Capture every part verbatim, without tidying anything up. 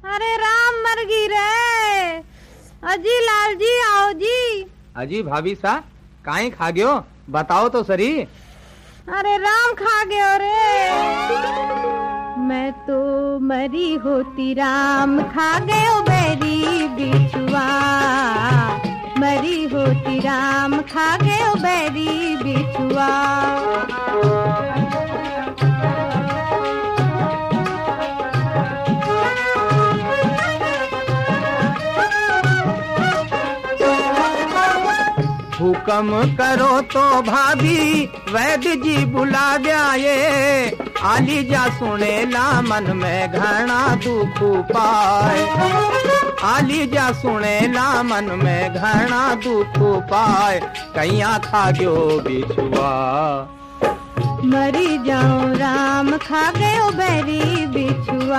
अरे राम मर गई रे। अजी लाल जी आओ जी। अजी भाभी सा काई खा गयो बताओ तो सरी। अरे राम खा गयो रे। मैं तो मरी होती राम खा गयो बैरी बिछुआ। मरी होती राम खा गयो बैरी बिछुआ। हुकम करो तो भाभी वैद्य जी बुला जाए। आली जा सुने ला मन में घना दुख पाए। आली जा सुने ला मन में घना दुख पाए। कैया खा गयो बिछुआ। मरी जाऊं राम खा गयो बैरी बिछुआ।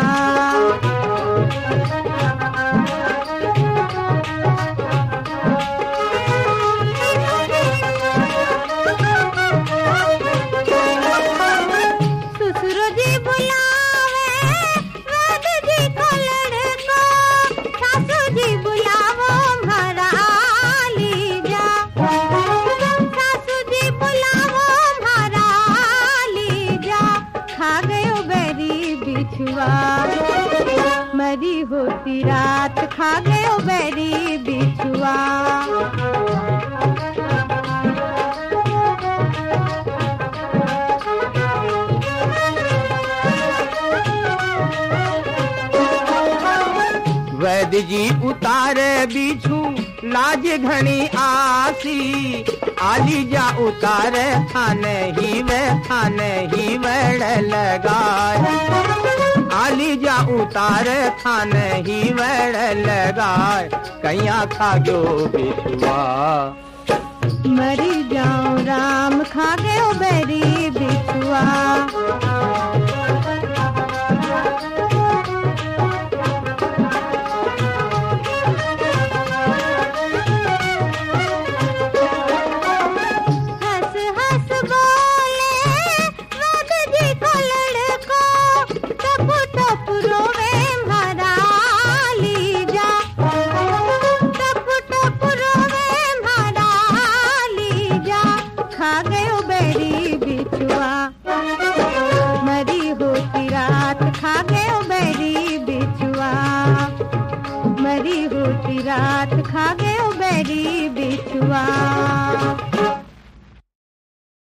मरी होती रात खा गयो बैरी बिछुआ। वैद्य जी उतारे बिछू लाज घनी आसी। आली जा उतारे थाने ही वे थाने ही वेड़ लगाए। आली जा उतारे थाने ही वेड़ लगाए। कैया खा गयो बिछुआ। मरी जाऊं राम खा गयो बैरी बिछुआ।